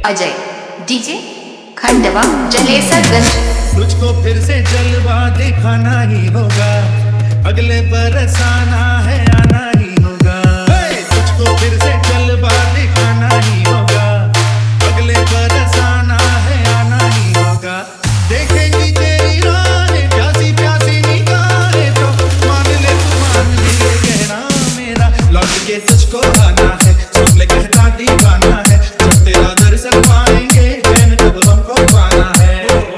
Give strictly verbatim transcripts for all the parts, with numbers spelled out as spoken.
Ajay DJ Khandwa Jalesarganj. तुझको फिर से जलवा दिखाना ही होगा, अगले बरस आना है आना ही होगा। तुझको फिर से जलवा दिखाना ही होगा, अगले बरस आना है आना ही होगा। देखेंगी तेरी राहें प्यासी प्यासी निगाहें तो मान ले तू मान ले कहना मेरा, लौट के तुझको आना है सुन ले कहता दीवाना है। जब तेरा दर्शन पाएंगे चैन तब हमको पाना है।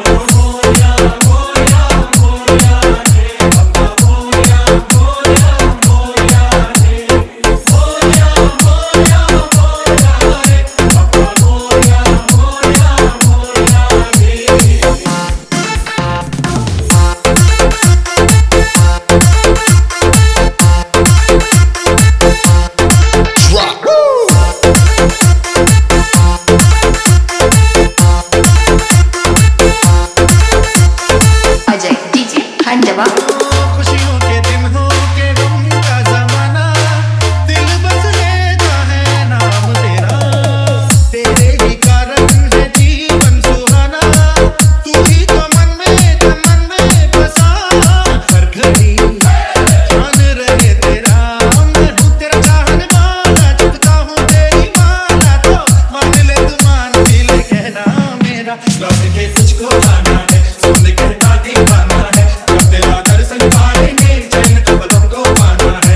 खंडवा खुशियों के दिन हो के गम का जमाना, दिल बस लेता है नाम तेरा। तेरे ही कारण है जीवन सुहाना, तू ही तो मन में तो मन में बसा। हर घड़ी ध्यान रहे तेरा, मैं हूँ तेरा चाहने वाला, झुकता हूँ तेरी माला तो मान ले तू मान भी ले कहना मेरा। लौट के तुझको आना है सुन कहता दीवाना है। तेरा दर्शन पाएंगे चैन तब तुमको पाना है।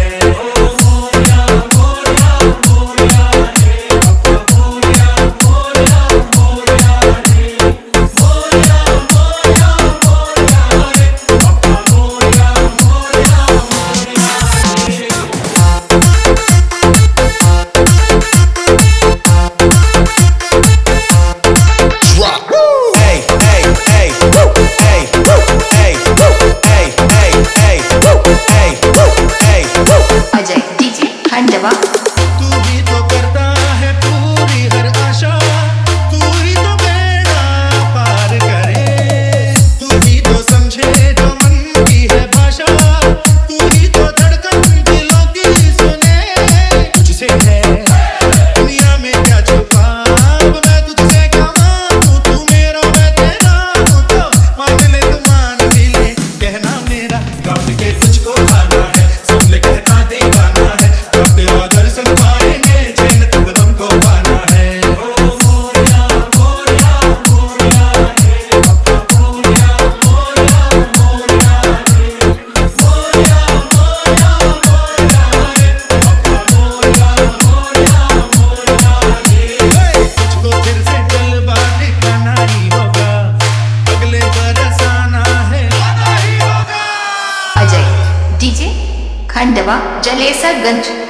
अजय डीजे खंडवा तू ही तो करता है पूरी हर आशा, तू ही तो बेड़ा पार करे। तू ही तो समझे जो मन की है भाषा, तू ही तो धड़कन दिलों की सुने। तुझसे है दुनिया में क्या छुपा, अब मैं तुझसे क्या मांगूं, तू मेरा मैं तेरा हूं तो मान ले तू मान भी ले कहना मेरा। लौट के तुझको आना है सुन ले कहता दीवाना है। जब तेरा दर्शन पाएंगे चैन तब तुमको पाना है। तुझको फिर से जलवा दिखाना ही होगा, अगले बरस आना है आना ही होगा। अजय डीजे खंडवा जलेसरगंज।